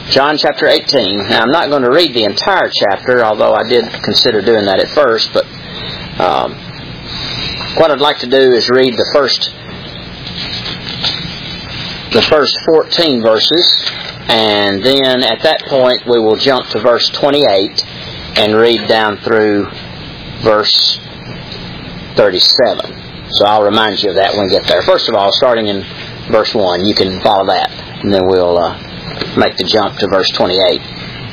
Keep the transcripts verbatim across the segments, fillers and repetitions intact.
John chapter eighteen. Now, I'm not going to read the entire chapter, although I did consider doing that at first, but um, what I'd like to do is read the first the first fourteen verses, and then at that point we will jump to verse twenty-eight and read down through verse thirty-seven. So I'll remind you of that when we get there. First of all, starting in verse one, you can follow that, and then we'll uh, make the jump to verse twenty-eight.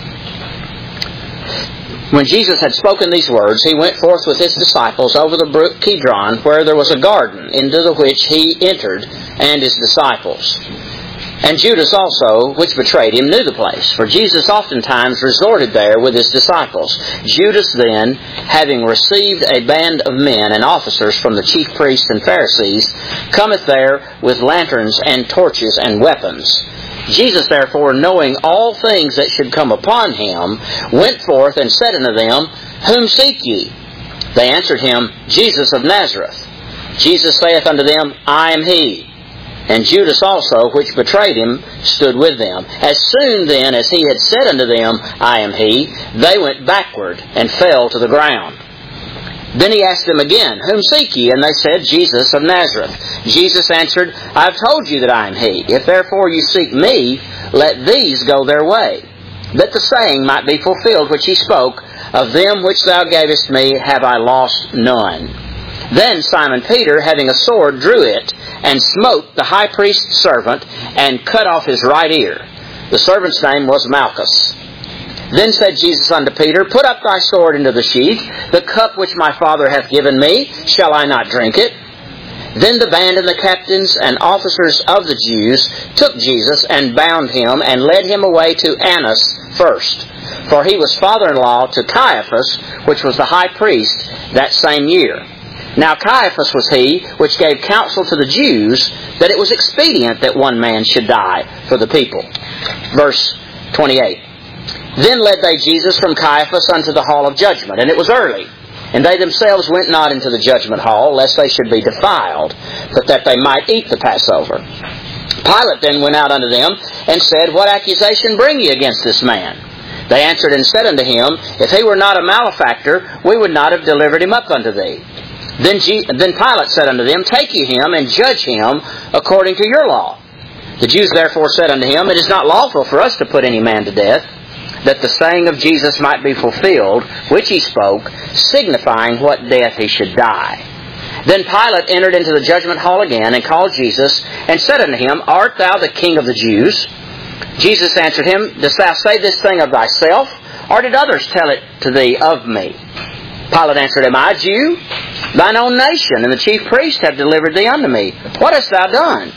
When Jesus had spoken these words, he went forth with his disciples over the brook Kidron, where there was a garden, into the which he entered, and his disciples. And Judas also, which betrayed him, knew the place, for Jesus oftentimes resorted there with his disciples. Judas then, having received a band of men and officers from the chief priests and Pharisees, cometh there with lanterns and torches and weapons. Jesus therefore, knowing all things that should come upon him, went forth and said unto them, Whom seek ye? They answered him, Jesus of Nazareth. Jesus saith unto them, I am he. And Judas also, which betrayed him, stood with them. As soon then as he had said unto them, I am he, they went backward and fell to the ground. Then he asked them again, Whom seek ye? And they said, Jesus of Nazareth. Jesus answered, I have told you that I am he. If therefore you seek me, let these go their way. That the saying might be fulfilled which he spoke, Of them which thou gavest me have I lost none. Then Simon Peter, having a sword, drew it, and smote the high priest's servant, and cut off his right ear. The servant's name was Malchus. Then said Jesus unto Peter, Put up thy sword into the sheath. The cup which my Father hath given me, shall I not drink it? Then the band and the captains and officers of the Jews took Jesus, and bound him, and led him away to Annas first. For he was father-in-law to Caiaphas, which was the high priest that same year. Now Caiaphas was he which gave counsel to the Jews that it was expedient that one man should die for the people. Verse twenty-eight. Then led they Jesus from Caiaphas unto the hall of judgment, and it was early. And they themselves went not into the judgment hall, lest they should be defiled, but that they might eat the Passover. Pilate then went out unto them, and said, What accusation bring ye against this man? They answered and said unto him, If he were not a malefactor, we would not have delivered him up unto thee. Then, G- then Pilate said unto them, Take ye him, and judge him according to your law. The Jews therefore said unto him, It is not lawful for us to put any man to death, that the saying of Jesus might be fulfilled, which he spoke, signifying what death he should die. Then Pilate entered into the judgment hall again, and called Jesus, and said unto him, Art thou the King of the Jews? Jesus answered him, Dost thou say this thing of thyself, or did others tell it to thee of me? Pilate answered, Am I a Jew? Thine own nation and the chief priests have delivered thee unto me. What hast thou done?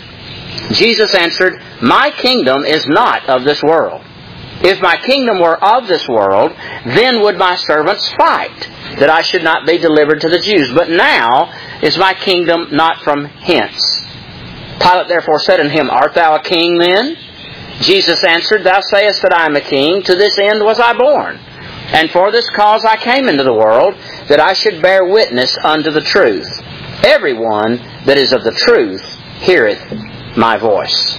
Jesus answered, My kingdom is not of this world. If my kingdom were of this world, then would my servants fight, that I should not be delivered to the Jews. But now is my kingdom not from hence. Pilate therefore said unto him, Art thou a king then? Jesus answered, Thou sayest that I am a king. To this end was I born. And for this cause I came into the world, that I should bear witness unto the truth. Everyone that is of the truth heareth my voice.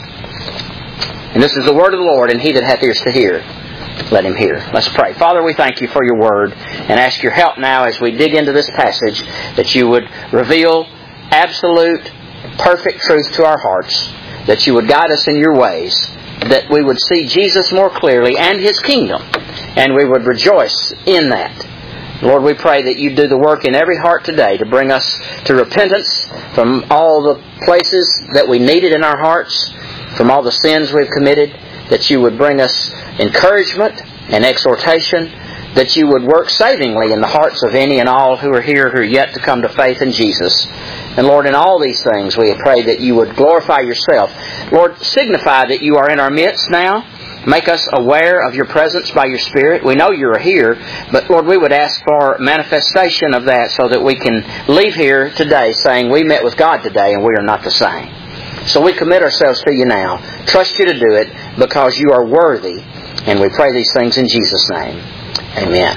And this is the word of the Lord, and he that hath ears to hear, let him hear. Let's pray. Father, we thank you for your word, and ask your help now as we dig into this passage, that you would reveal absolute, perfect truth to our hearts, that you would guide us in your ways, that we would see Jesus more clearly and his kingdom, and we would rejoice in that. Lord, we pray that you do the work in every heart today to bring us to repentance from all the places that we needed in our hearts, from all the sins we've committed, that you would bring us encouragement and exhortation, that you would work savingly in the hearts of any and all who are here who are yet to come to faith in Jesus. And Lord, in all these things we pray that you would glorify yourself. Lord, signify that you are in our midst now. Make us aware of your presence by your Spirit. We know you are here, but Lord, we would ask for manifestation of that so that we can leave here today saying we met with God today and we are not the same. So we commit ourselves to you now. Trust you to do it because you are worthy. And we pray these things in Jesus' name. Amen.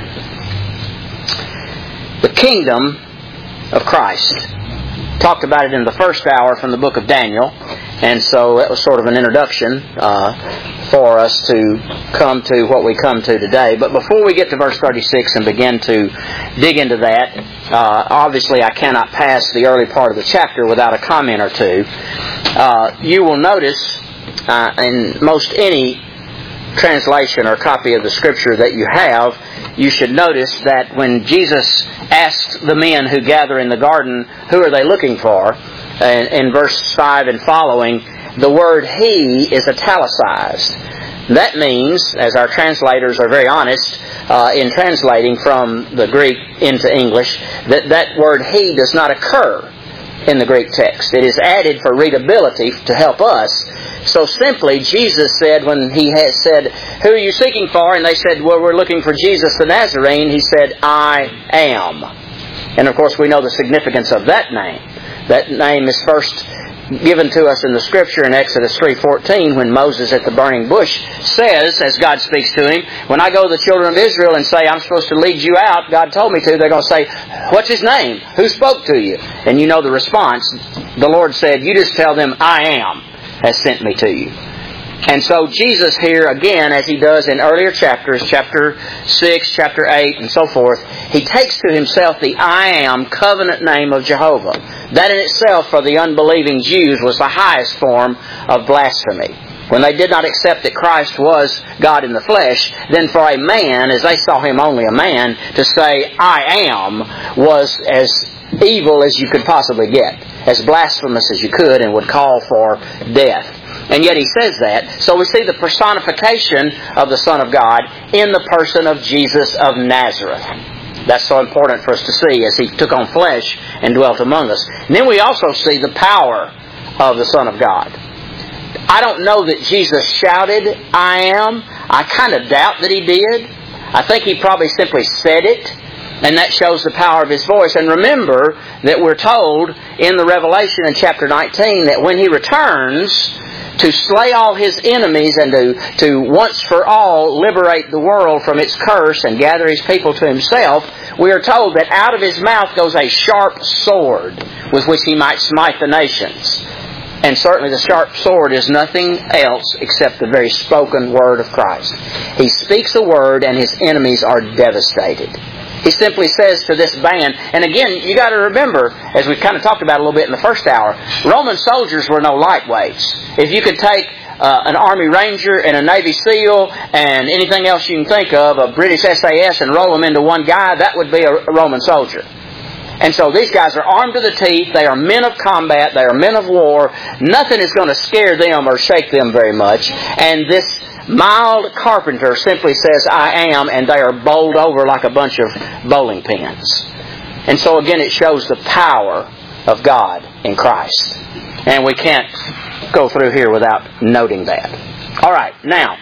The kingdom of Christ. Talked about it in the first hour from the book of Daniel. And so that was sort of an introduction uh, for us to come to what we come to today. But before we get to verse thirty-six and begin to dig into that, uh, obviously I cannot pass the early part of the chapter without a comment or two. Uh, you will notice uh, in most any translation or copy of the Scripture that you have, you should notice that when Jesus asked the men who gather in the garden, who are they looking for? In, in verse five and following, the word He is italicized. That means, as our translators are very honest uh, in translating from the Greek into English, that that word He does not occur in the Greek text. It is added for readability to help us. So simply, Jesus said, when He had said, who are you seeking for? And they said, well, we're looking for Jesus the Nazarene. He said, I am. And of course, we know the significance of that name. That name is first given to us in the Scripture in Exodus three fourteen, when Moses at the burning bush says, as God speaks to him, when I go to the children of Israel and say, I'm supposed to lead you out, God told me to, they're going to say, what's His name? Who spoke to you? And you know the response. The Lord said, you just tell them, I am has sent me to you. And so Jesus here, again, as He does in earlier chapters, chapter six, chapter eight, and so forth, He takes to Himself the I am covenant name of Jehovah. That in itself, for the unbelieving Jews, was the highest form of blasphemy. When they did not accept that Christ was God in the flesh, then for a man, as they saw Him only a man, to say, I am, was as evil as you could possibly get, as blasphemous as you could, and would call for death. And yet He says that. So we see the personification of the Son of God in the person of Jesus of Nazareth. That's so important for us to see as He took on flesh and dwelt among us. And then we also see the power of the Son of God. I don't know that Jesus shouted, I am. I kind of doubt that He did. I think He probably simply said it. And that shows the power of His voice. And remember that we're told in the Revelation in chapter nineteen that when He returns to slay all His enemies and to, to once for all liberate the world from its curse and gather His people to Himself, we are told that out of His mouth goes a sharp sword with which He might smite the nations. And certainly the sharp sword is nothing else except the very spoken word of Christ. He speaks a word and His enemies are devastated. He simply says to this band, and again, you got to remember, as we kind of talked about a little bit in the first hour, Roman soldiers were no lightweights. If you could take uh, an Army Ranger and a Navy SEAL and anything else you can think of, a British S A S, and roll them into one guy, that would be a, a Roman soldier. And so these guys are armed to the teeth. They are men of combat. They are men of war. Nothing is going to scare them or shake them very much. And this mild carpenter simply says, I am, and they are bowled over like a bunch of bowling pins. And so again, it shows the power of God in Christ. And we can't go through here without noting that. All right, now,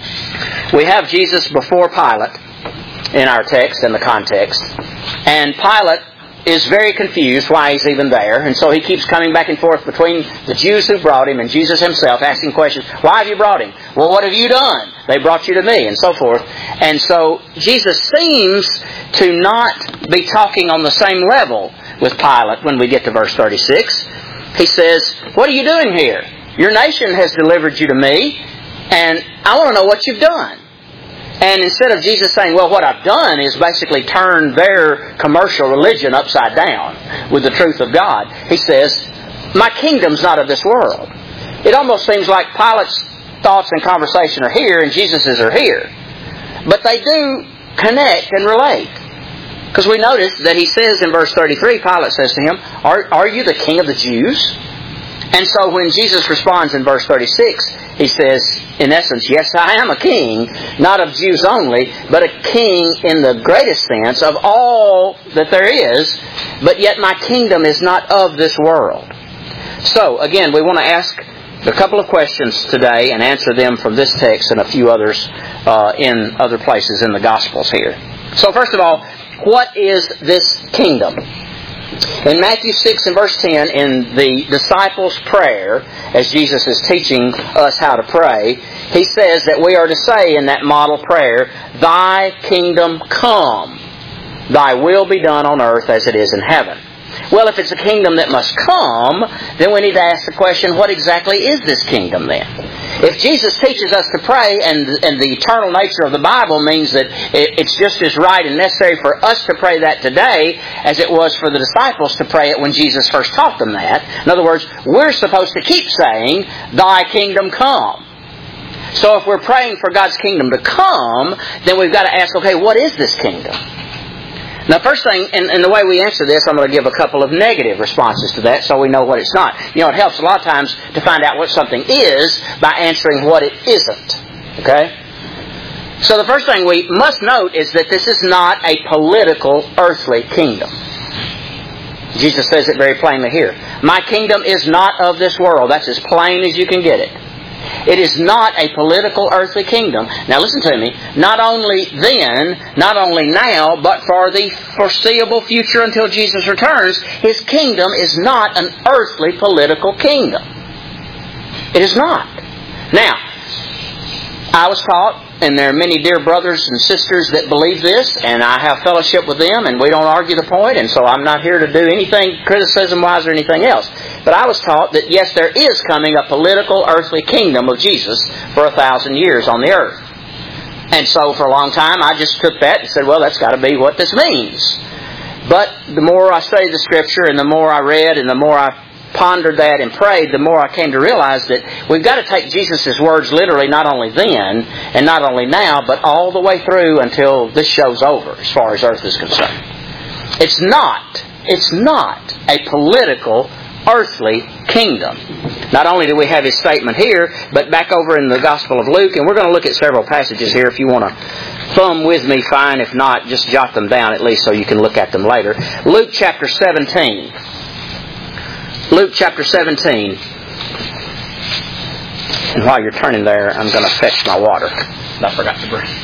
we have Jesus before Pilate in our text and the context. And Pilate is very confused why He's even there. And so he keeps coming back and forth between the Jews who brought Him and Jesus Himself, asking questions. Why have you brought Him? Well, what have you done? They brought you to me, and so forth. And so Jesus seems to not be talking on the same level with Pilate when we get to verse thirty-six. He says, what are you doing here? Your nation has delivered you to me, and I want to know what you've done. And instead of Jesus saying, well, what I've done is basically turn their commercial religion upside down with the truth of God, He says, my kingdom's not of this world. It almost seems like Pilate's thoughts and conversation are here and Jesus's are here. But they do connect and relate. Because we notice that He says in verse thirty-three, Pilate says to Him, are, are you the king of the Jews? And so when Jesus responds in verse thirty-six, He says, in essence, yes, I am a king, not of Jews only, but a king in the greatest sense of all that there is, but yet my kingdom is not of this world. So, again, we want to ask a couple of questions today and answer them from this text and a few others uh, in other places in the Gospels here. So, first of all, what is this kingdom? In Matthew six and verse ten, in the disciples' prayer, as Jesus is teaching us how to pray, He says that we are to say in that model prayer, Thy kingdom come, Thy will be done on earth as it is in heaven. Well, if it's a kingdom that must come, then we need to ask the question, what exactly is this kingdom then? If Jesus teaches us to pray, and, and the eternal nature of the Bible means that it, it's just as right and necessary for us to pray that today as it was for the disciples to pray it when Jesus first taught them that. In other words, we're supposed to keep saying, Thy kingdom come. So if we're praying for God's kingdom to come, then we've got to ask, okay, what is this kingdom? Now, first thing, and, and the way we answer this, I'm going to give a couple of negative responses to that so we know what it's not. You know, it helps a lot of times to find out what something is by answering what it isn't. Okay? So the first thing we must note is that this is not a political, earthly kingdom. Jesus says it very plainly here. My kingdom is not of this world. That's as plain as you can get it. It is not a political earthly kingdom. Now listen to me. Not only then, not only now, but for the foreseeable future until Jesus returns, His kingdom is not an earthly political kingdom. It is not. Now, I was taught, and there are many dear brothers and sisters that believe this, and I have fellowship with them, and we don't argue the point, and so I'm not here to do anything criticism-wise or anything else. But I was taught that, yes, there is coming a political, earthly kingdom of Jesus for a thousand years on the earth. And so for a long time, I just took that and said, well, that's got to be what this means. But the more I studied the Scripture, and the more I read, and the more I pondered that and prayed, the more I came to realize that we've got to take Jesus' words literally not only then and not only now, but all the way through until this show's over as far as earth is concerned. It's not, it's not a political, earthly kingdom. Not only do we have His statement here, but back over in the Gospel of Luke, and we're going to look at several passages here. If you want to thumb with me, fine. If not, just jot them down at least so you can look at them later. Luke chapter seventeen. Luke chapter seventeen. And while you're turning there, I'm going to fetch my water. I forgot to bring.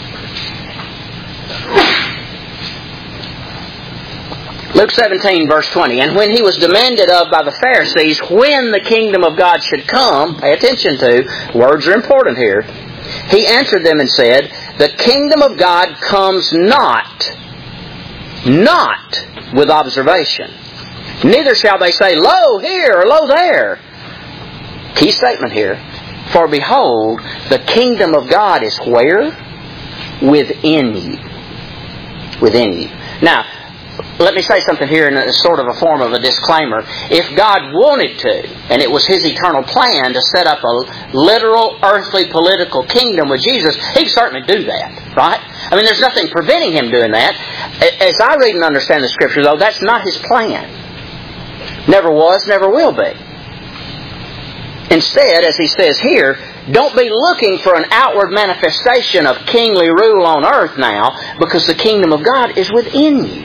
Luke seventeen, verse twenty. And when He was demanded of by the Pharisees when the kingdom of God should come, pay attention to, words are important here. He answered them and said, the kingdom of God comes not, not with observation. Neither shall they say, lo here, or lo there. Key statement here. For behold, the kingdom of God is where? Within you. Within you. Now, let me say something here in a sort of a form of a disclaimer. If God wanted to, and it was His eternal plan to set up a literal, earthly, political kingdom with Jesus, He could certainly do that, right? I mean, there's nothing preventing Him doing that. As I read and understand the Scripture, though, that's not His plan. Never was, never will be. Instead, as He says here, don't be looking for an outward manifestation of kingly rule on earth now, because the kingdom of God is within you.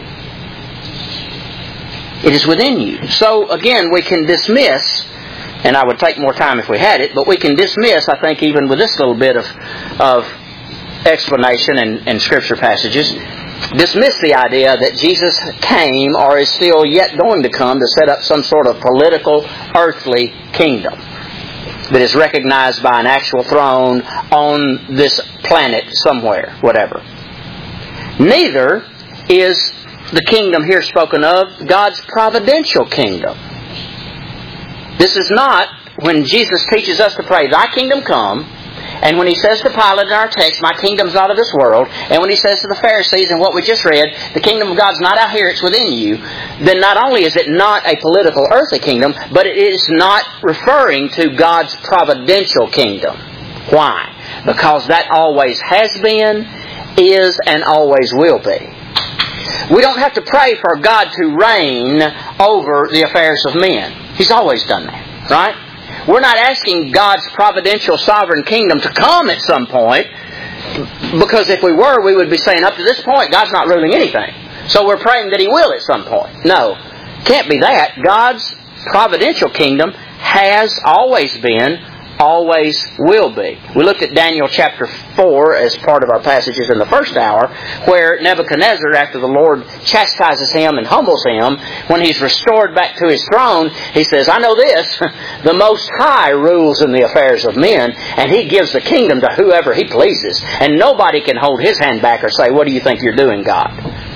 It is within you. So, again, we can dismiss, and I would take more time if we had it, but we can dismiss, I think, even with this little bit of, of explanation and, and Scripture passages, dismiss the idea that Jesus came or is still yet going to come to set up some sort of political, earthly kingdom that is recognized by an actual throne on this planet somewhere, whatever. Neither is the kingdom here spoken of God's providential kingdom. This is not, when Jesus teaches us to pray, Thy kingdom come, and when He says to Pilate in our text, my kingdom's not of this world, and when He says to the Pharisees in what we just read, the kingdom of God's not out here, it's within you, then not only is it not a political earthly kingdom, but it is not referring to God's providential kingdom. Why? Because that always has been, is, and always will be. We don't have to pray for God to reign over the affairs of men. He's always done that, right? We're not asking God's providential sovereign kingdom to come at some point, because if we were, we would be saying up to this point, God's not ruling anything. So we're praying that He will at some point. No, can't be that. God's providential kingdom has always been, always will be. We looked at Daniel chapter four as part of our passages in the first hour, where Nebuchadnezzar, after the Lord chastises him and humbles him, when he's restored back to his throne, he says, I know this, the Most High rules in the affairs of men, and He gives the kingdom to whoever He pleases. And nobody can hold His hand back or say, what do you think you're doing, God?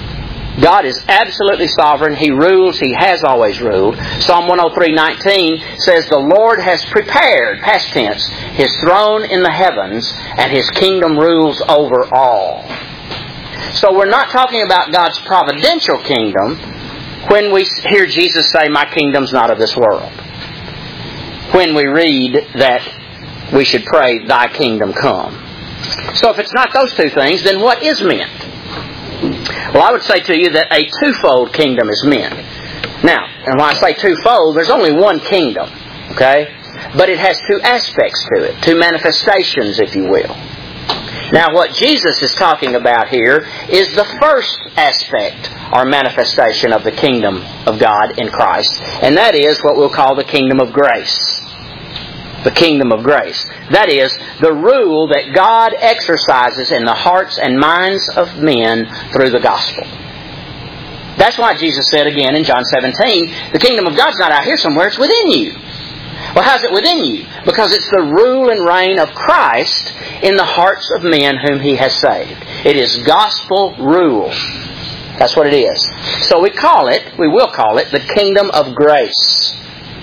God is absolutely sovereign. He rules. He has always ruled. Psalm one oh three nineteen says, the Lord has prepared, past tense, His throne in the heavens, and His kingdom rules over all. So we're not talking about God's providential kingdom when we hear Jesus say, my kingdom's not of this world. When we read that we should pray, thy kingdom come. So if it's not those two things, then what is meant? Well, I would say to you that a twofold kingdom is meant. Now, and when I say twofold, there's only one kingdom, okay? But it has two aspects to it, two manifestations, if you will. Now, what Jesus is talking about here is the first aspect or manifestation of the kingdom of God in Christ, and that is what we'll call the kingdom of grace. The kingdom of grace. That is, the rule that God exercises in the hearts and minds of men through the gospel. That's why Jesus said again in John seventeen, the kingdom of God's not out here somewhere, it's within you. Well, how's it within you? Because it's the rule and reign of Christ in the hearts of men whom He has saved. It is gospel rule. That's what it is. So we call it, we will call it, the kingdom of grace.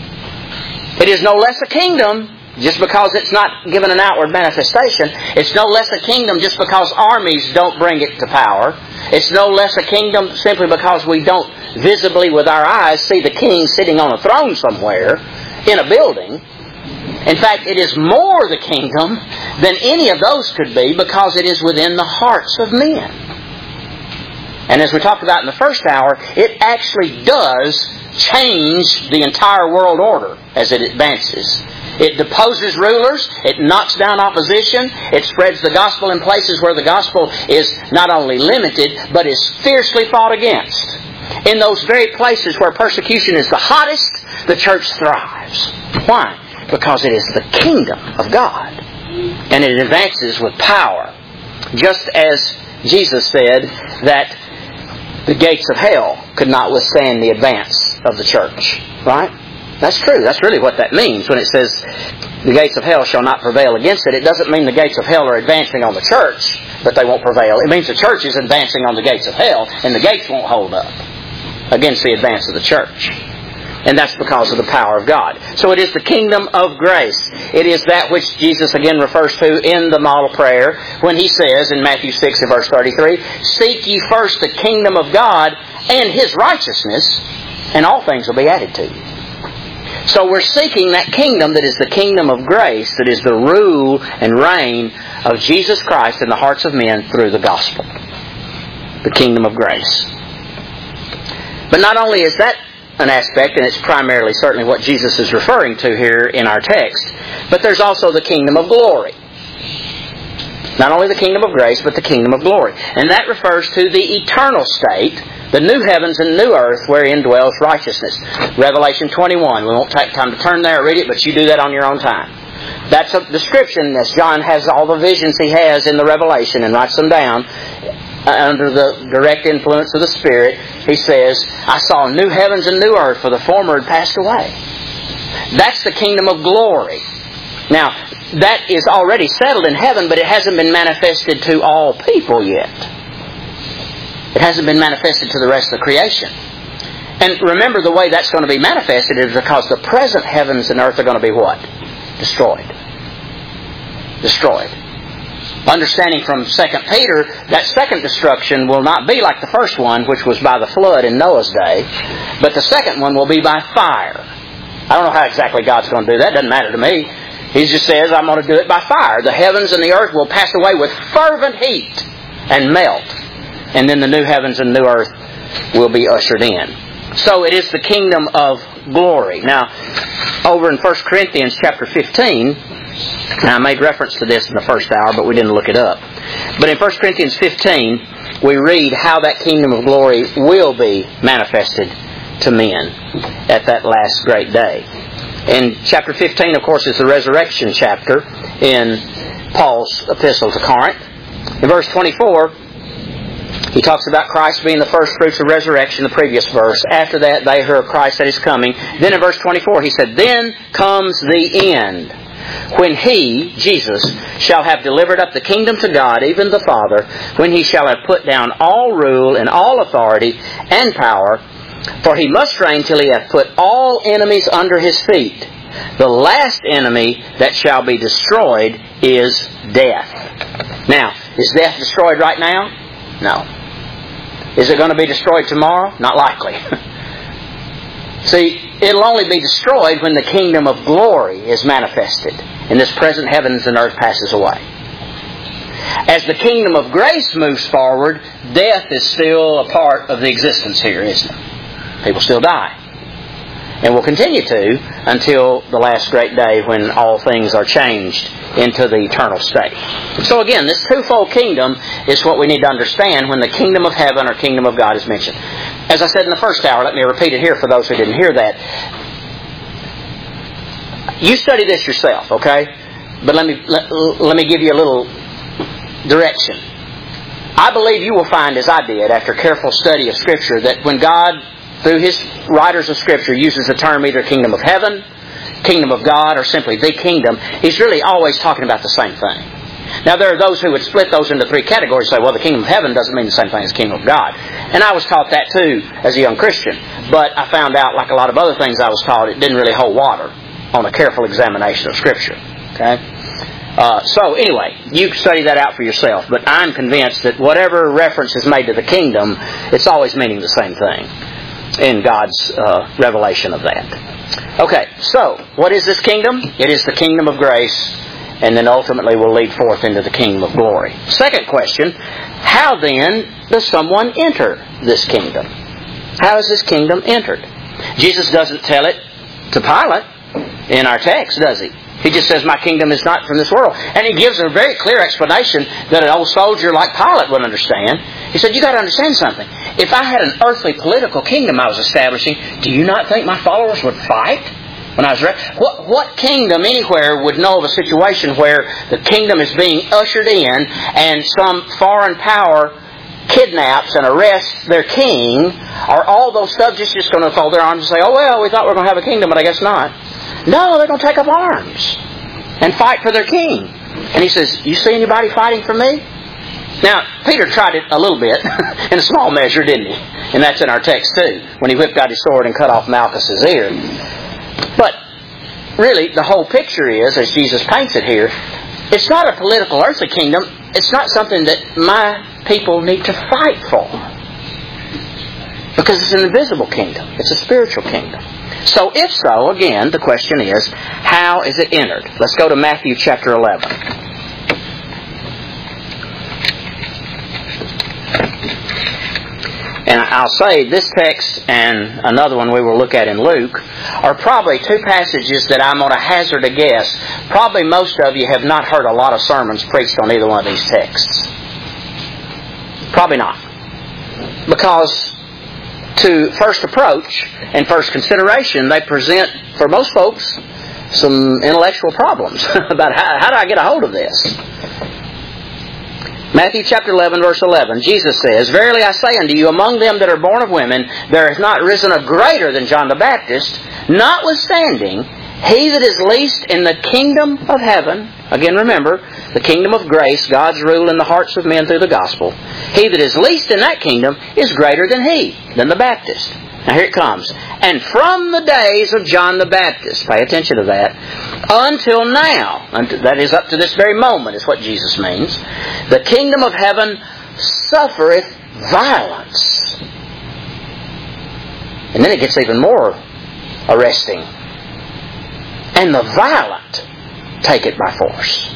It is no less a kingdom just because it's not given an outward manifestation. It's no less a kingdom just because armies don't bring it to power. It's no less a kingdom simply because we don't visibly with our eyes see the king sitting on a throne somewhere in a building. In fact, it is more the kingdom than any of those could be because it is within the hearts of men. And as we talked about in the first hour, it actually does change the entire world order as it advances. It deposes rulers, it knocks down opposition, it spreads the gospel in places where the gospel is not only limited, but is fiercely fought against. In those very places where persecution is the hottest, the church thrives. Why? Because it is the kingdom of God. And it advances with power. Just as Jesus said that the gates of hell could not withstand the advance of the church. Right? That's true. That's really what that means when it says the gates of hell shall not prevail against it. It doesn't mean the gates of hell are advancing on the church, but they won't prevail. It means the church is advancing on the gates of hell, and the gates won't hold up against the advance of the church. And that's because of the power of God. So it is the kingdom of grace. It is that which Jesus again refers to in the model prayer when He says in Matthew six and verse thirty-three, seek ye first the kingdom of God and His righteousness, and all things will be added to you. So we're seeking that kingdom that is the kingdom of grace, that is the rule and reign of Jesus Christ in the hearts of men through the gospel. The kingdom of grace. But not only is that an aspect, and it's primarily certainly what Jesus is referring to here in our text, but there's also the kingdom of glory. Not only the kingdom of grace, but the kingdom of glory. And that refers to the eternal state, the new heavens and new earth wherein dwells righteousness. Revelation twenty-one. We won't take time to turn there and read it, but you do that on your own time. That's a description, as John has all the visions he has in the Revelation and writes them down under the direct influence of the Spirit. He says, I saw new heavens and new earth, for the former had passed away. That's the kingdom of glory. Now, that is already settled in heaven, but it hasn't been manifested to all people yet. It hasn't been manifested to the rest of the creation. And remember, the way that's going to be manifested is because the present heavens and earth are going to be what? Destroyed. Destroyed. Understanding from Second Peter, that second destruction will not be like the first one, which was by the flood in Noah's day, but the second one will be by fire. I don't know how exactly God's going to do that. It doesn't matter to me. He just says, I'm going to do it by fire. The heavens and the earth will pass away with fervent heat and melt. And then the new heavens and new earth will be ushered in. So it is the kingdom of glory. Now, over in First Corinthians chapter fifteen, now I made reference to this in the first hour, but we didn't look it up. But in First Corinthians fifteen, we read how that kingdom of glory will be manifested to men at that last great day. And chapter fifteen, of course, is the resurrection chapter in Paul's epistle to Corinth. In verse twenty-four, he talks about Christ being the first fruits of resurrection, the previous verse. After that, they hear of Christ that is coming. Then in verse twenty-four, he said, then comes the end. when He, Jesus, shall have delivered up the kingdom to God, even the Father, when He shall have put down all rule and all authority and power, for He must reign till He hath put all enemies under His feet. The last enemy that shall be destroyed is death. Now, is death destroyed right now? No. Is it going to be destroyed tomorrow? Not likely. See, it'll only be destroyed when the kingdom of glory is manifested and this present heavens and earth passes away. As the kingdom of grace moves forward, death is still a part of the existence here, isn't it? People still die. And will continue to until the last great day when all things are changed into the eternal state. So again, this twofold kingdom is what we need to understand when the kingdom of heaven or kingdom of God is mentioned. As I said in the first hour, let me repeat it here for those who didn't hear that. You study this yourself, okay? But let me let, let me give you a little direction. I believe you will find, as I did, after careful study of Scripture, that when God, through His writers of Scripture, uses the term either kingdom of heaven, kingdom of God, or simply the kingdom, He's really always talking about the same thing. Now, there are those who would split those into three categories and say, well, the kingdom of heaven doesn't mean the same thing as the kingdom of God. And I was taught that too as a young Christian. But I found out, like a lot of other things I was taught, it didn't really hold water on a careful examination of Scripture. Okay? Uh, so, anyway, you study that out for yourself. But I'm convinced that whatever reference is made to the kingdom, it's always meaning the same thing in God's uh, revelation of that. Okay, so, what is this kingdom? It is the kingdom of grace, and then ultimately will lead forth into the kingdom of glory. Second question, how then does someone enter this kingdom? How is this kingdom entered? Jesus doesn't tell it to Pilate in our text, does He? He just says, my kingdom is not from this world. And He gives a very clear explanation that an old soldier like Pilate would understand. He said, you got to understand something. If I had an earthly political kingdom I was establishing, do you not think my followers would fight? When I was re- what, what kingdom anywhere would know of a situation where the kingdom is being ushered in and some foreign power kidnaps and arrests their king? Are all those subjects just going to fold their arms and say, oh, well, we thought we were going to have a kingdom, but I guess not? No, they're going to take up arms and fight for their king. And He says, you see anybody fighting for me? Now, Peter tried it a little bit, in a small measure, didn't he? And that's in our text too, when he whipped out his sword and cut off Malchus's ear. But really, the whole picture is, as Jesus paints it here, it's not a political earthly kingdom. It's not something that my people need to fight for. Because it's an invisible kingdom. It's a spiritual kingdom. So if so, again, the question is, how is it entered? Let's go to Matthew chapter eleven. And I'll say this text and another one we will look at in Luke are probably two passages that I'm going to hazard a guess. Probably most of you have not heard a lot of sermons preached on either one of these texts. Probably not. Because to first approach and first consideration, they present, for most folks, some intellectual problems about how, how do I get a hold of this? Matthew chapter eleven, verse eleven, Jesus says, verily I say unto you, among them that are born of women, there has not risen a greater than John the Baptist. Notwithstanding, he that is least in the kingdom of heaven, again remember, the kingdom of grace, God's rule in the hearts of men through the gospel, he that is least in that kingdom is greater than he, than the Baptist. Now here it comes. And from the days of John the Baptist, pay attention to that, until now, that is up to this very moment is what Jesus means, the kingdom of heaven suffereth violence. And then it gets even more arresting. And the violent take it by force.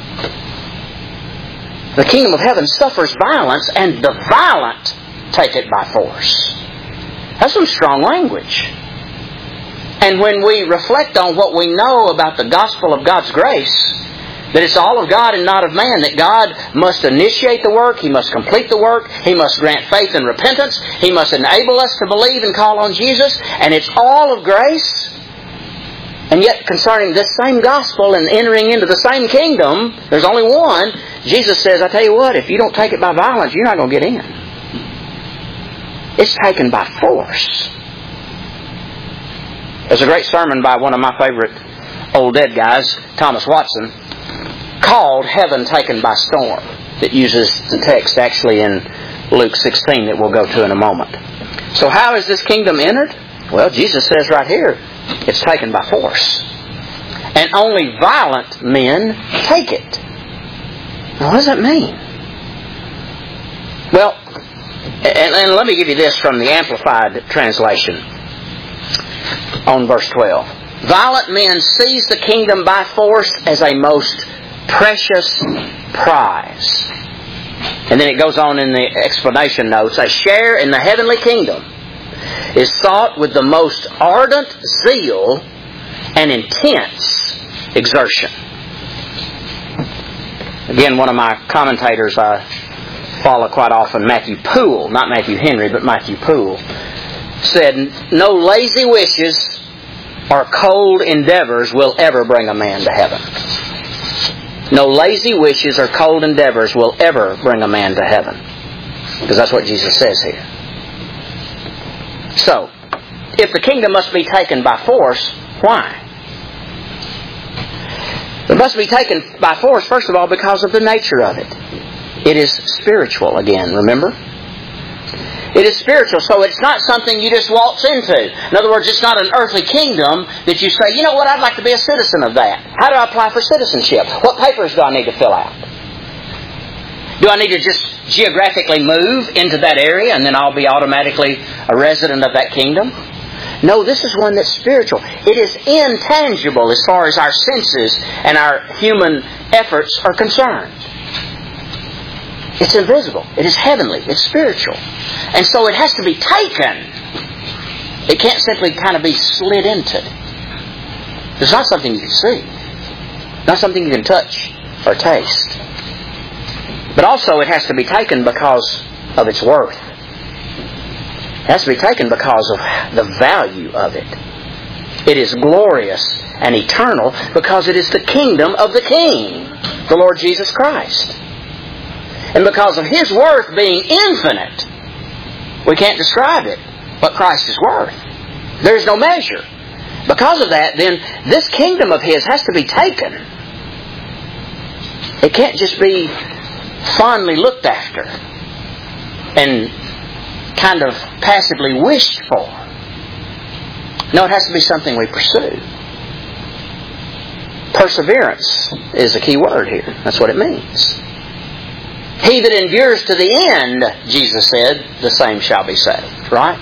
The kingdom of heaven suffers violence, and the violent take it by force. That's some strong language. And when we reflect on what we know about the gospel of God's grace, that it's all of God and not of man, that God must initiate the work, He must complete the work, He must grant faith and repentance, He must enable us to believe and call on Jesus, and it's all of grace. And yet concerning this same gospel and entering into the same kingdom, there's only one. Jesus says, I tell you what, if you don't take it by violence, you're not going to get in. It's taken by force. There's a great sermon by one of my favorite old dead guys, Thomas Watson, called Heaven Taken by Storm. It uses the text actually in Luke sixteen that we'll go to in a moment. So how is this kingdom entered? Well, Jesus says right here, it's taken by force. And only violent men take it. Now, what does that mean? Well, and, and let me give you this from the Amplified translation on verse twelve. Violent men seize the kingdom by force as a most precious prize. And then it goes on in the explanation notes. A share in the heavenly kingdom is sought with the most ardent zeal and intense exertion. Again, one of my commentators I follow quite often, Matthew Poole, not Matthew Henry, but Matthew Poole, said, no lazy wishes or cold endeavors will ever bring a man to heaven. No lazy wishes or cold endeavors will ever bring a man to heaven. Because that's what Jesus says here. So, if the kingdom must be taken by force, why? It must be taken by force, first of all, because of the nature of it. It is spiritual again, remember? It is spiritual, so it's not something you just waltz into. In other words, it's not an earthly kingdom that you say, you know what, I'd like to be a citizen of that. How do I apply for citizenship? What papers do I need to fill out? Do I need to just geographically move into that area and then I'll be automatically a resident of that kingdom? No, this is one that's spiritual. It is intangible as far as our senses and our human efforts are concerned. It's invisible. It is heavenly. It's spiritual. And so it has to be taken. It can't simply kind of be slid into. It's not something you can see. Not something you can touch or taste. But also it has to be taken because of its worth. It has to be taken because of the value of it. It is glorious and eternal because it is the kingdom of the King, the Lord Jesus Christ. And because of His worth being infinite, we can't describe it, what Christ is worth. There's no measure. Because of that, then, this kingdom of His has to be taken. It can't just be fondly looked after and kind of passively wished for. No, it has to be something we pursue. Perseverance is a key word here. That's what it means. He that endures to the end, Jesus said, the same shall be saved. Right?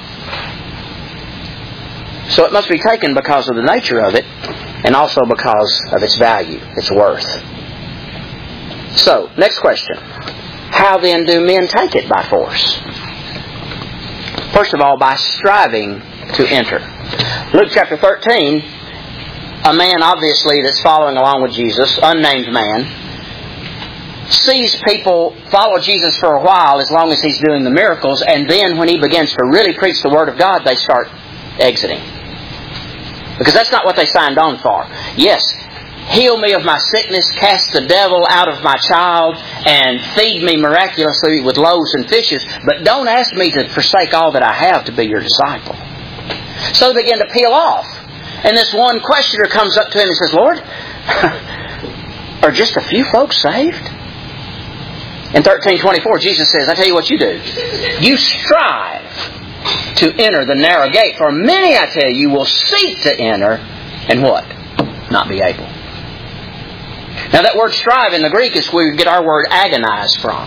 So it must be taken because of the nature of it and also because of its value, its worth. So, next question. How then do men take it by force? First of all, by striving to enter. Luke chapter thirteen, a man obviously that's following along with Jesus, unnamed man, sees people follow Jesus for a while as long as He's doing the miracles, and then when He begins to really preach the Word of God, they start exiting. Because that's not what they signed on for. Yes, heal me of my sickness, cast the devil out of my child, and feed me miraculously with loaves and fishes, but don't ask me to forsake all that I have to be your disciple. So they begin to peel off. And this one questioner comes up to him and says, Lord, are just a few folks saved? In thirteen twenty-four, Jesus says, I tell you what you do. You strive to enter the narrow gate. For many, I tell you, will seek to enter and what? Not be able. Now that word strive in the Greek is where we get our word agonize from.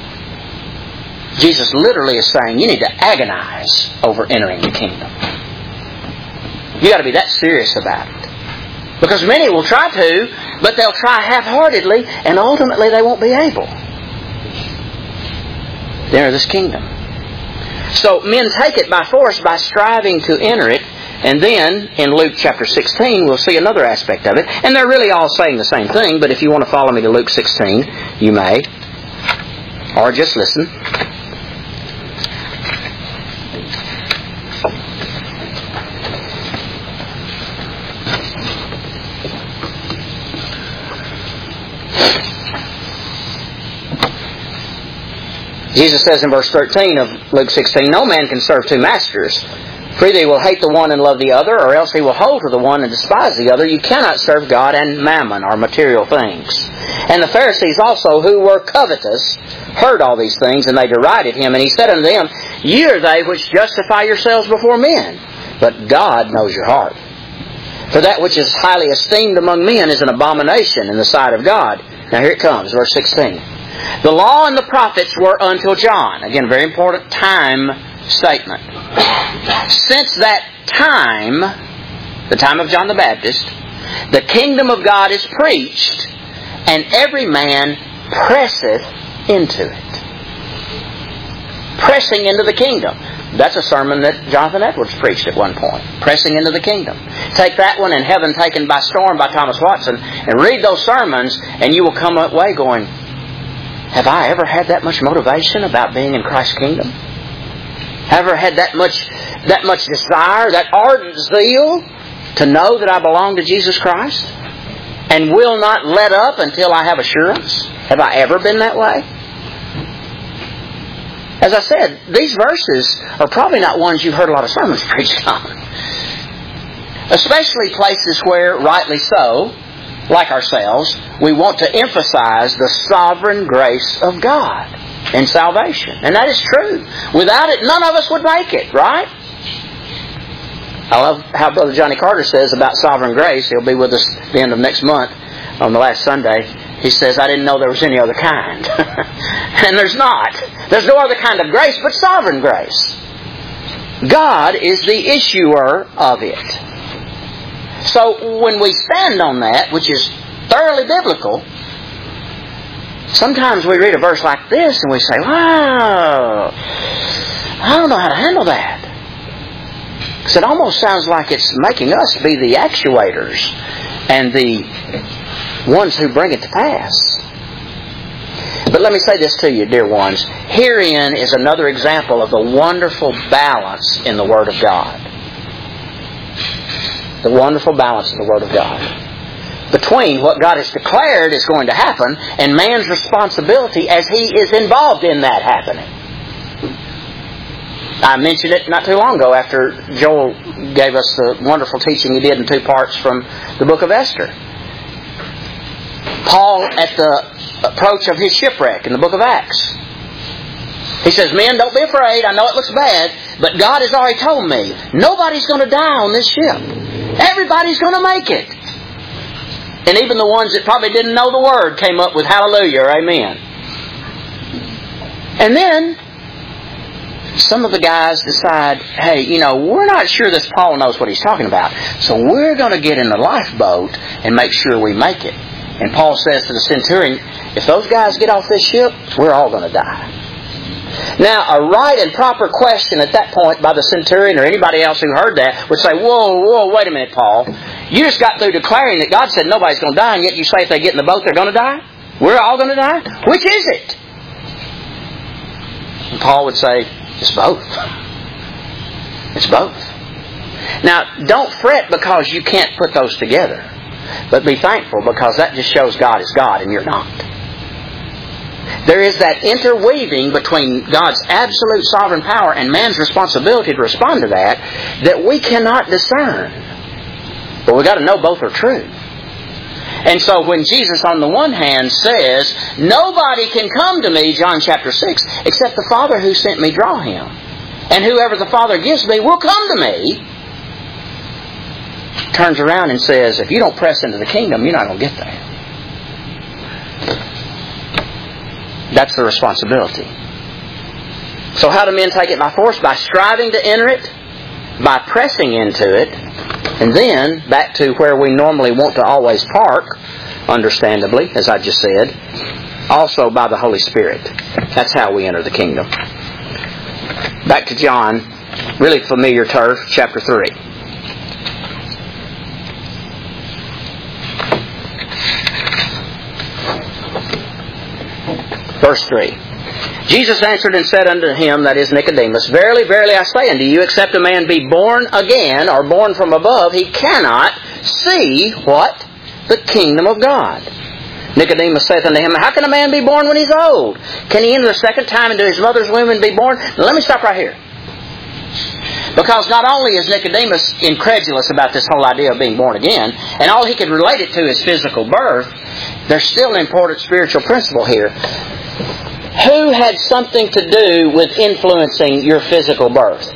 Jesus literally is saying you need to agonize over entering the kingdom. You got to be that serious about it. Because many will try to, but they'll try half-heartedly, and ultimately they won't be able to enter this kingdom. So men take it by force by striving to enter it. And then in Luke chapter sixteen we'll see another aspect of it. And they're really all saying the same thing, but if you want to follow me to Luke sixteen, you may. Or just listen. Jesus says in verse thirteen of Luke sixteen, no man can serve two masters, For either he will hate the one and love the other, or else he will hold to the one and despise the other. You cannot serve God and mammon, or material things. And the Pharisees also, who were covetous, heard all these things, and they derided him. And he said unto them, Ye are they which justify yourselves before men, but God knows your heart. For that which is highly esteemed among men is an abomination in the sight of God. Now here it comes, verse sixteen. The law and the prophets were until John. Again, very important time statement. Since that time, the time of John the Baptist, the kingdom of God is preached, and every man presseth into it. Pressing into the kingdom. That's a sermon that Jonathan Edwards preached at one point. Pressing into the kingdom. Take that one and Heaven Taken by Storm by Thomas Watson, and read those sermons, and you will come away going, have I ever had that much motivation about being in Christ's kingdom? Ever had that much that much desire, that ardent zeal to know that I belong to Jesus Christ and will not let up until I have assurance? Have I ever been that way? As I said, these verses are probably not ones you've heard a lot of sermons preached on. Especially places where, rightly so, like ourselves, we want to emphasize the sovereign grace of God in salvation. And that is true. Without it, none of us would make it, right? I love how Brother Johnny Carter says about sovereign grace. He'll be with us at the end of next month on the last Sunday. He says, I didn't know there was any other kind. And there's not. There's no other kind of grace but sovereign grace. God is the issuer of it. So when we stand on that, which is thoroughly biblical, sometimes we read a verse like this and we say, wow, I don't know how to handle that. Because it almost sounds like it's making us be the actuators and the ones who bring it to pass. But let me say this to you, dear ones. Herein is another example of the wonderful balance in the Word of God. The wonderful balance in the Word of God. Between what God has declared is going to happen and man's responsibility as he is involved in that happening. I mentioned it not too long ago after Joel gave us the wonderful teaching he did in two parts from the book of Esther. Paul, at the approach of his shipwreck in the book of Acts, he says, men, don't be afraid. I know it looks bad, but God has already told me nobody's going to die on this ship. Everybody's going to make it. And even the ones that probably didn't know the word came up with hallelujah or amen. And then some of the guys decide, hey, you know, we're not sure this Paul knows what he's talking about, so we're going to get in the lifeboat and make sure we make it. And Paul says to the centurion, if those guys get off this ship, we're all going to die. Now, a right and proper question at that point by the centurion or anybody else who heard that would say, whoa, whoa, wait a minute, Paul. You just got through declaring that God said nobody's going to die, and yet you say if they get in the boat, they're going to die? We're all going to die? Which is it? And Paul would say, it's both. It's both. Now, don't fret because you can't put those together. But be thankful because that just shows God is God and you're not. There is that interweaving between God's absolute sovereign power and man's responsibility to respond to that that we cannot discern. But we've got to know both are true. And so when Jesus on the one hand says, nobody can come to me, John chapter six, except the Father who sent me draw him. And whoever the Father gives me will come to me. Turns around and says, if you don't press into the kingdom, you're not going to get there. That's the responsibility. So how do men take it by force? By striving to enter it, by pressing into it, and then back to where we normally want to always park, understandably, as I just said, also by the Holy Spirit. That's how we enter the kingdom. Back to John, really familiar turf, chapter three. Verse three. Jesus answered and said unto him, that is Nicodemus, Verily, verily, I say unto you, except a man be born again, or born from above, he cannot see what? The kingdom of God. Nicodemus saith unto him, How can a man be born when he's old? Can he enter the second time into his mother's womb and be born? Now, let me stop right here. Because not only is Nicodemus incredulous about this whole idea of being born again, and all he could relate it to is physical birth, there's still an important spiritual principle here. Who had something to do with influencing your physical birth?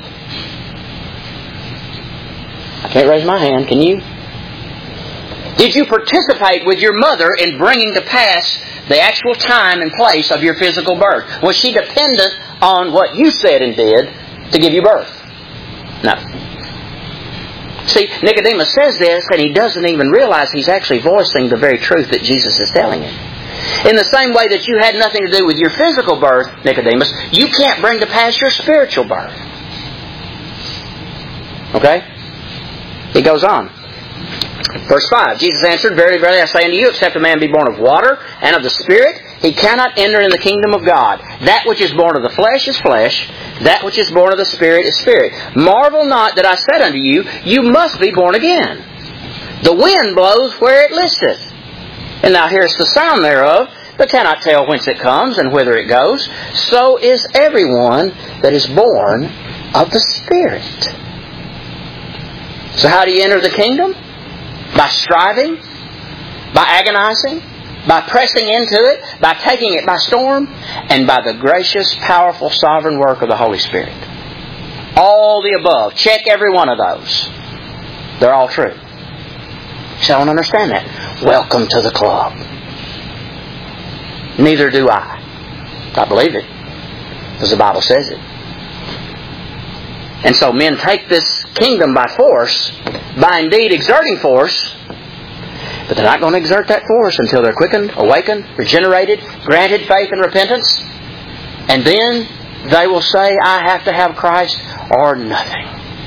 I can't raise my hand, can you? Did you participate with your mother in bringing to pass the actual time and place of your physical birth? Was she dependent on what you said and did to give you birth? No. See, Nicodemus says this and he doesn't even realize he's actually voicing the very truth that Jesus is telling him. In the same way that you had nothing to do with your physical birth, Nicodemus, you can't bring to pass your spiritual birth. Okay? He goes on. Verse five, Jesus answered, Verily, verily, I say unto you, except a man be born of water and of the Spirit, he cannot enter in the kingdom of God. That which is born of the flesh is flesh, that which is born of the Spirit is spirit. Marvel not that I said unto you, you must be born again. The wind blows where it listeth, and thou hearest the sound thereof, but cannot tell whence it comes and whither it goes. So is everyone that is born of the Spirit. So how do you enter the kingdom? By striving, by agonizing, by pressing into it, by taking it by storm, and by the gracious, powerful, sovereign work of the Holy Spirit. All the above. Check every one of those. They're all true. So I don't understand that. Welcome to the club. Neither do I. I believe it, because the Bible says it. And so men take this kingdom by force, by indeed exerting force, but they're not going to exert that force until they're quickened, awakened, regenerated, granted faith and repentance. And then they will say, I have to have Christ or nothing.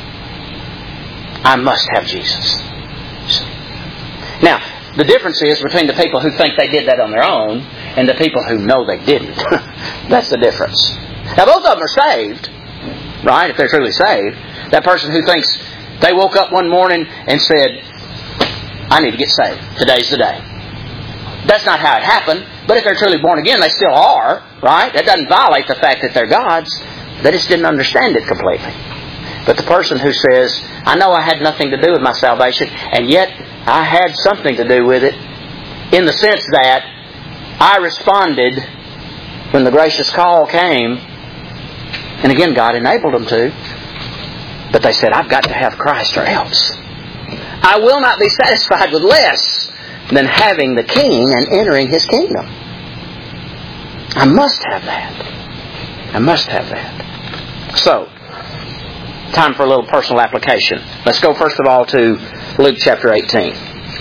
I must have Jesus. Now, the difference is between the people who think they did that on their own and the people who know they didn't. That's the difference. Now, both of them are saved, right? If they're truly saved. That person who thinks they woke up one morning and said, I need to get saved. Today's the day. That's not how it happened. But if they're truly born again, they still are, right? That doesn't violate the fact that they're God's. They just didn't understand it completely. But the person who says, I know I had nothing to do with my salvation, and yet I had something to do with it, in the sense that I responded when the gracious call came, and again, God enabled them to, but they said, I've got to have Christ or else. I will not be satisfied with less than having the King and entering His kingdom. I must have that. I must have that. So, time for a little personal application. Let's go first of all to Luke chapter eighteen.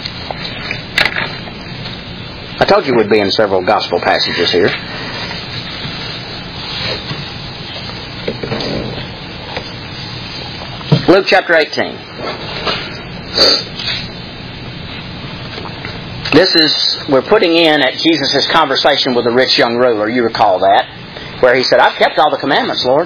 I told you we'd be in several gospel passages here. Luke chapter eighteen. This is, we're putting in at Jesus' conversation with the rich young ruler. You recall that. Where he said, I've kept all the commandments, Lord.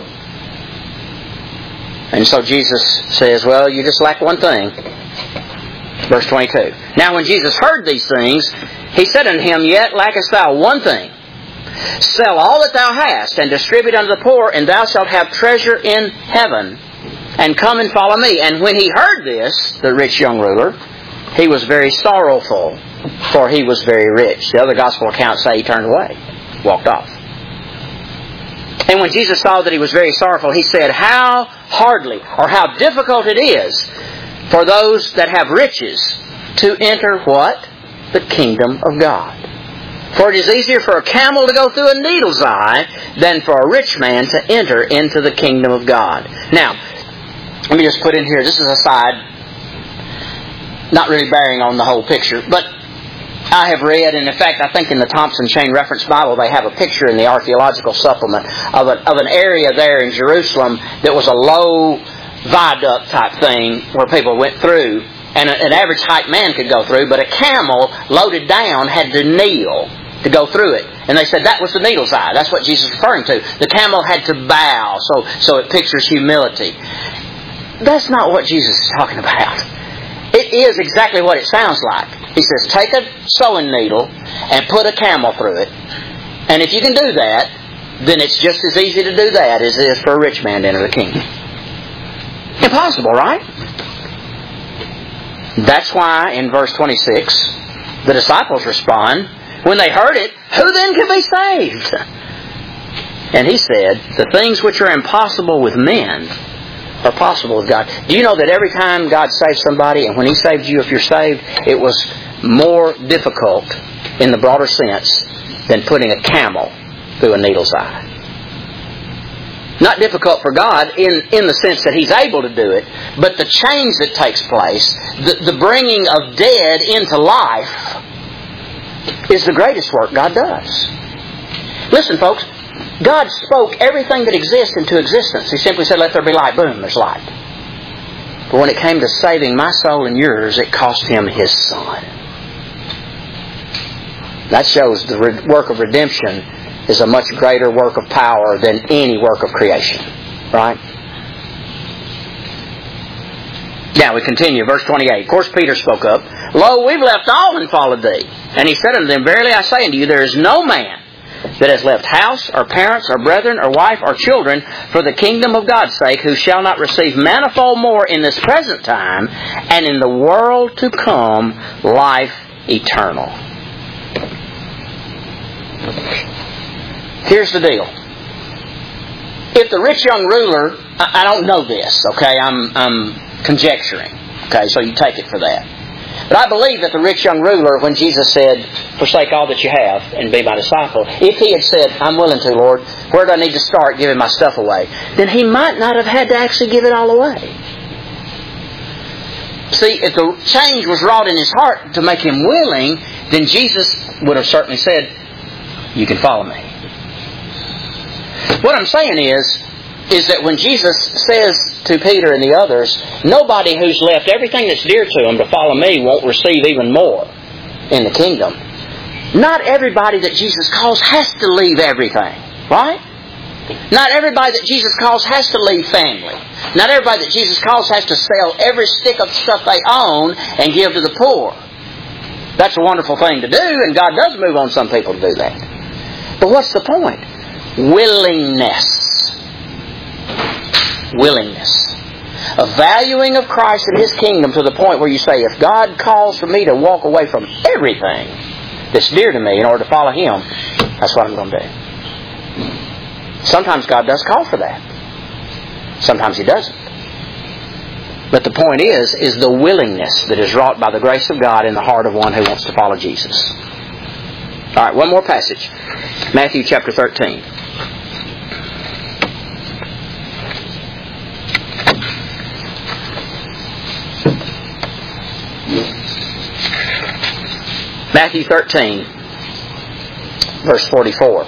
And so Jesus says, well, you just lack one thing. Verse twenty-two. Now when Jesus heard these things, He said unto him, Yet lackest thou one thing. Sell all that thou hast, and distribute unto the poor, and thou shalt have treasure in heaven. And come and follow me. And when he heard this, the rich young ruler, he was very sorrowful, for he was very rich. The other gospel accounts say he turned away, walked off. And when Jesus saw that he was very sorrowful, He said, How hardly, or how difficult it is for those that have riches to enter what? The kingdom of God. For it is easier for a camel to go through a needle's eye than for a rich man to enter into the kingdom of God. Now, let me just put in here, this is a side, not really bearing on the whole picture, but I have read, and in fact I think in the Thompson Chain Reference Bible they have a picture in the archaeological supplement of, a, of an area there in Jerusalem that was a low viaduct type thing where people went through, and a, an average height man could go through, but a camel loaded down had to kneel to go through it. And they said that was the needle's eye. That's what Jesus is referring to. The camel had to bow, so, so it pictures humility. That's not what Jesus is talking about. It is exactly what it sounds like. He says, take a sewing needle and put a camel through it. And if you can do that, then it's just as easy to do that as it is for a rich man to enter the kingdom. Impossible, right? That's why in verse twenty-six, the disciples respond, when they heard it, who then can be saved? And he said, the things which are impossible with men are possible with God. Do you know that every time God saved somebody, and when He saved you, if you're saved, it was more difficult in the broader sense than putting a camel through a needle's eye? Not difficult for God in, in the sense that He's able to do it, but the change that takes place, the, the bringing of dead into life, is the greatest work God does. Listen, folks, God spoke everything that exists into existence. He simply said, let there be light. Boom, there's light. But when it came to saving my soul and yours, it cost Him His Son. That shows the work of redemption is a much greater work of power than any work of creation. Right? Now we continue, verse twenty-eight. Of course Peter spoke up. Lo, we've left all and followed thee. And he said unto them, verily I say unto you, there is no man that has left house, or parents, or brethren, or wife, or children, for the kingdom of God's sake, who shall not receive manifold more in this present time, and in the world to come, life eternal. Here's the deal. If the rich young ruler, I, I don't know this, okay, I'm, I'm conjecturing, okay, so you take it for that. But I believe that the rich young ruler, when Jesus said, forsake all that you have and be my disciple, if he had said, I'm willing to, Lord, where do I need to start giving my stuff away? Then he might not have had to actually give it all away. See, if the change was wrought in his heart to make him willing, then Jesus would have certainly said, you can follow me. What I'm saying is, is that when Jesus says to Peter and the others, nobody who's left everything that's dear to them to follow me won't receive even more in the kingdom. Not everybody that Jesus calls has to leave everything, right? Not everybody that Jesus calls has to leave family. Not everybody that Jesus calls has to sell every stick of stuff they own and give to the poor. That's a wonderful thing to do, and God does move on some people to do that. But what's the point? Willingness. Willingness. A valuing of Christ and His kingdom to the point where you say, if God calls for me to walk away from everything that's dear to me in order to follow Him, that's what I'm going to do. Sometimes God does call for that. Sometimes He doesn't. But the point is, is the willingness that is wrought by the grace of God in the heart of one who wants to follow Jesus. All right, one more passage. Matthew chapter thirteen. Matthew thirteen, verse forty-four.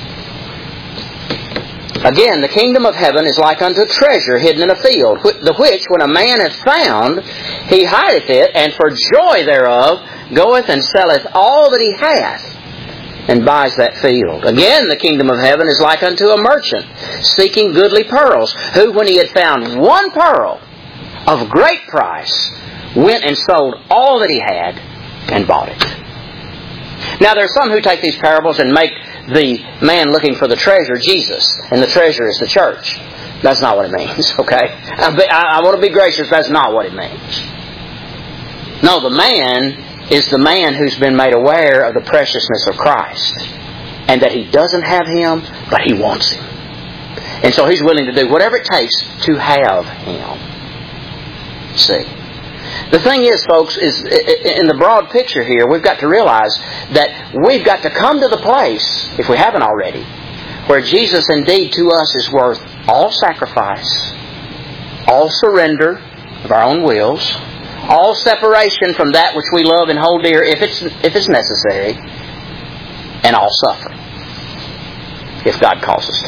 Again, the kingdom of heaven is like unto a treasure hidden in a field, the which, when a man hath found, he hideth it, and for joy thereof goeth and selleth all that he hath, and buys that field. Again, the kingdom of heaven is like unto a merchant seeking goodly pearls, who, when he had found one pearl of great price, went and sold all that he had and bought it. Now, there are some who take these parables and make the man looking for the treasure Jesus, and the treasure is the church. That's not what it means, okay? I, I want to be gracious, that's not what it means. No, the man is the man who's been made aware of the preciousness of Christ, and that he doesn't have Him, but he wants Him. And so he's willing to do whatever it takes to have Him. See? The thing is, folks, is in the broad picture here, we've got to realize that we've got to come to the place, if we haven't already, where Jesus indeed to us is worth all sacrifice, all surrender of our own wills, all separation from that which we love and hold dear if it's if it's necessary, and all suffering, if God calls us to.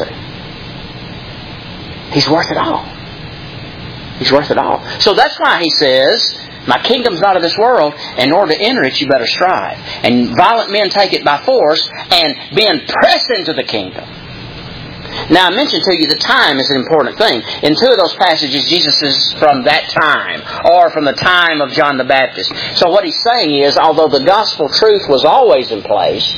He's worth it all. He's worth it all. So that's why He says, my kingdom's not of this world, and in order to enter it, you better strive. And violent men take it by force, and being pressed into the kingdom. Now, I mentioned to you the time is an important thing. In two of those passages, Jesus is from that time, or from the time of John the Baptist. So what He's saying is, although the gospel truth was always in place,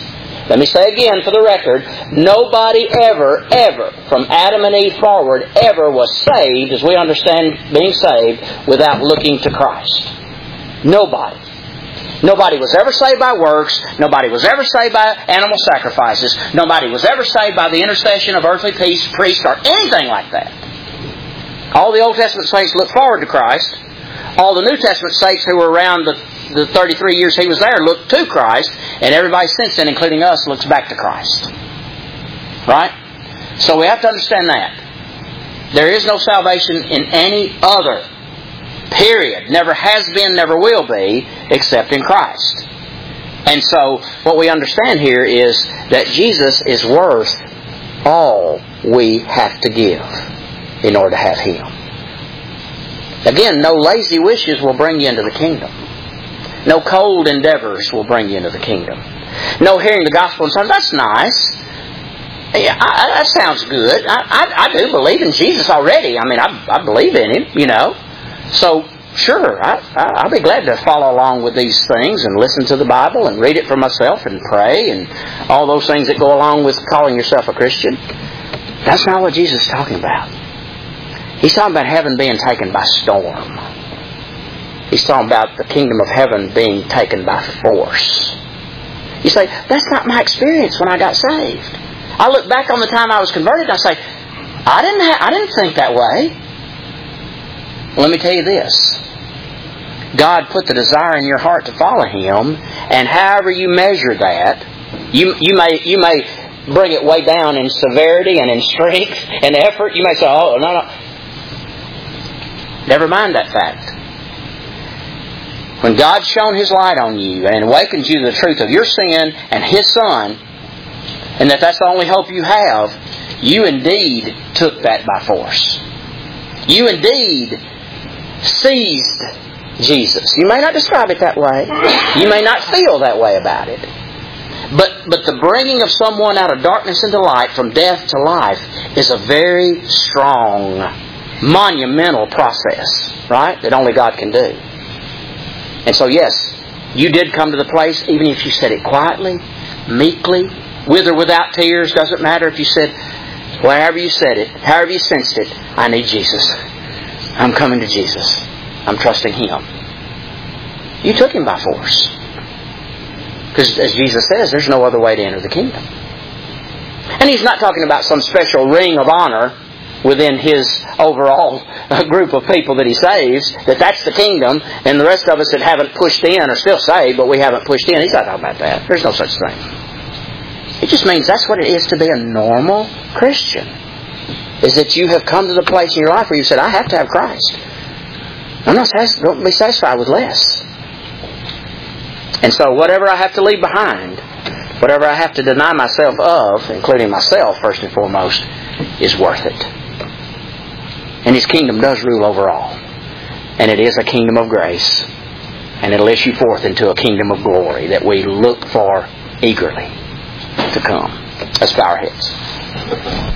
Let me say again for the record, nobody ever, ever, from Adam and Eve forward, ever was saved, as we understand being saved, without looking to Christ. Nobody. Nobody was ever saved by works. Nobody was ever saved by animal sacrifices. Nobody was ever saved by the intercession of earthly priests or anything like that. All the Old Testament saints looked forward to Christ. All the New Testament saints who were around the, the thirty-three years He was there looked to Christ. And everybody since then, including us, looks back to Christ. Right? So we have to understand that. There is no salvation in any other. Period. Never has been, never will be, except in Christ. And so, what we understand here is that Jesus is worth all we have to give in order to have Him. Again, no lazy wishes will bring you into the kingdom. No cold endeavors will bring you into the kingdom. No hearing the gospel and saying, that's nice. Yeah, I, I, that sounds good. I, I, I do believe in Jesus already. I mean, I, I believe in Him, you know. So, sure, I, I, I'll be glad to follow along with these things and listen to the Bible and read it for myself and pray and all those things that go along with calling yourself a Christian. That's not what Jesus is talking about. He's talking about heaven being taken by storm. He's talking about the kingdom of heaven being taken by force. You say, that's not my experience when I got saved. I look back on the time I was converted and I say, I didn't ha- I didn't think that way. Let me tell you this. God put the desire in your heart to follow Him, and however you measure that, you you may you may bring it way down in severity and in strength and effort. You may say, oh, no, no. Never mind that fact. When God's shone His light on you and awakens you to the truth of your sin and His Son, and that that's the only hope you have, you indeed took that by force. You indeed seized Jesus. You may not describe it that way. You may not feel that way about it. But but the bringing of someone out of darkness into light, from death to life, is a very strong, monumental process, right? That only God can do. And so yes, you did come to the place, even if you said it quietly, meekly, with or without tears, doesn't matter if you said, wherever you said it, however you sensed it, I need Jesus. I'm coming to Jesus. I'm trusting Him. You took Him by force. Because as Jesus says, there's no other way to enter the kingdom. And He's not talking about some special ring of honor within His overall group of people that He saves, that that's the kingdom, and the rest of us that haven't pushed in are still saved, but we haven't pushed in. He's not talking about that. There's no such thing. It just means that's what it is to be a normal Christian. Is that you have come to the place in your life where you said, I have to have Christ. I'm not satisfied, don't be satisfied with less. And so whatever I have to leave behind, whatever I have to deny myself of, including myself first and foremost, is worth it. And His kingdom does rule over all. And it is a kingdom of grace. And it'll issue forth into a kingdom of glory that we look for eagerly to come. Let's bow our heads.